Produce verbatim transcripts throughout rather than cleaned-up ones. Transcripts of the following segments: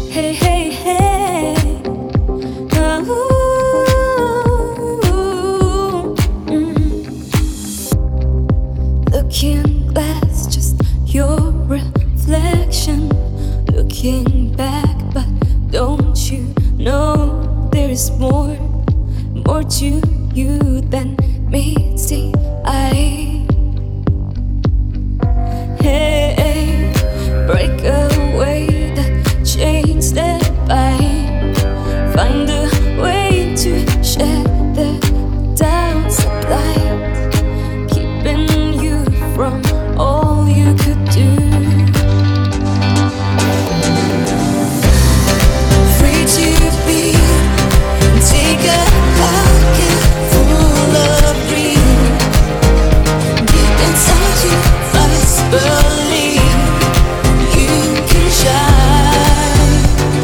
Hey, hey, hey. Ooh, mm. Looking glass, just your reflection. Looking back, but don't you know there is more, more to you than meets the eye. Hey, break away the chains that bind. Find a way to shed the doubts that blind, keeping you from all you could do. Free to be, take a pocket full of dreams. Deep inside you, must believe you can shine.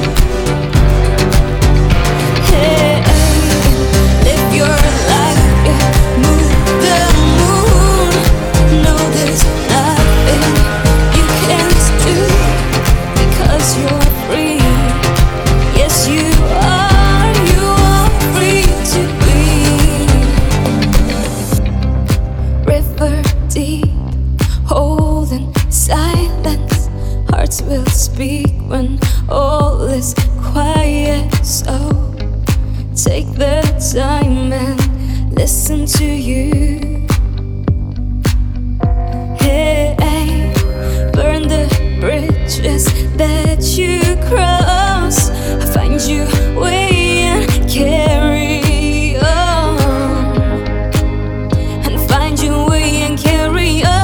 Hey, live your life, yeah, move the moon. No, there's nothing you can't do because you're free. Yes, you are, you are free to be. River deep, holding silence. Hearts will speak when all is quiet. So take the time and listen to you. Hey, burn the bridges that you cross. Find your way and carry on. And find your way and carry on.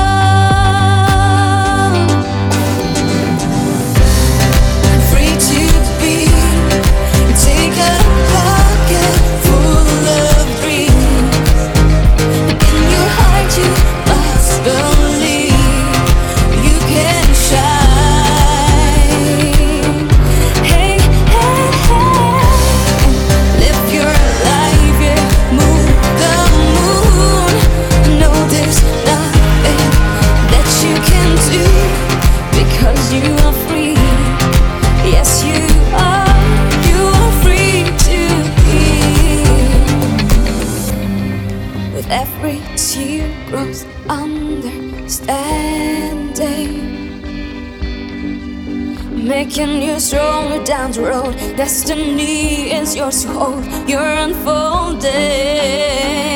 Free to be, take a pocket full of dreams. In your heart you must believe you can shine. Hey, hey, hey, live your life, yeah, move the moon. No, there's nothing that you can do because you are free. Yes, you are, you are free to be. With every tear grows understanding, making you stronger down the road. Destiny is yours to hold. You're unfolding.